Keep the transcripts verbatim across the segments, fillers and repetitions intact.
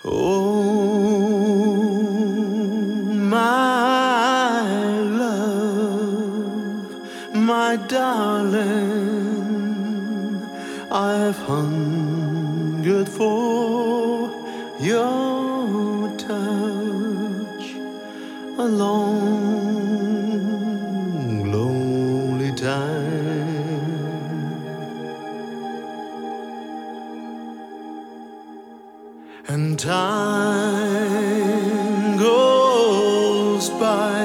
Oh, my love, my darling, I've hungered for your touch a long, lonely time. And time goes by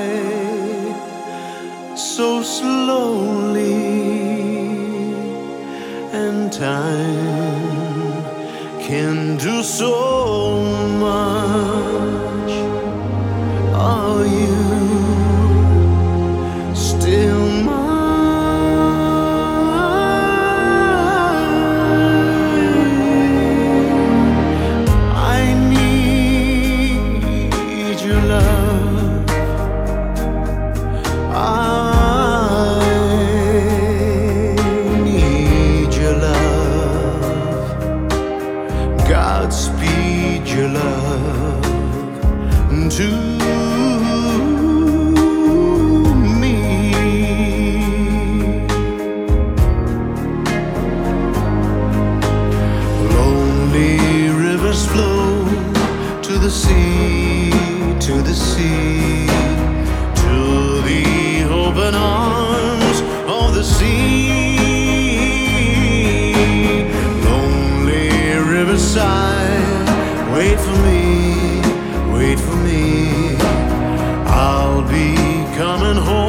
so slowly, and time can do so much. Are you still mine? Godspeed your love to me. Lonely rivers flow to the sea, to the sea, to the open arms of the sea. Riverside, wait for me, wait for me. I'll be coming home.